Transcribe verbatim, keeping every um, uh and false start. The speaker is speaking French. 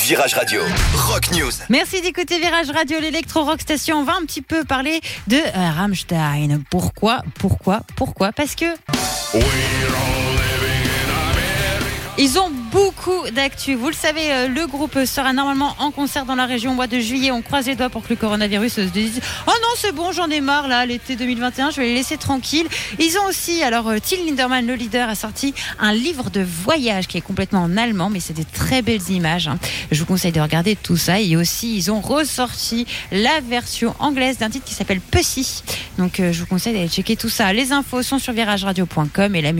Virage Radio, Rock News. Merci d'écouter Virage Radio, l'électro-rock station. On va un petit peu parler de euh, Rammstein. Pourquoi Pourquoi Pourquoi Parce que ils ont beaucoup d'actu. Vous le savez, euh, le groupe sera normalement en concert dans la région au mois de juillet. On croise les doigts pour que le coronavirus se dise « Oh non, c'est bon, j'en ai marre, là, l'été deux mille vingt et un, je vais les laisser tranquilles. » Ils ont aussi, alors, euh, Till Lindemann, le leader, a sorti un livre de voyage qui est complètement en allemand, mais c'est des très belles images. Hein. Je vous conseille de regarder tout ça. Et aussi, ils ont ressorti la version anglaise d'un titre qui s'appelle Pussy. Donc, euh, je vous conseille d'aller checker tout ça. Les infos sont sur virage radio point com et la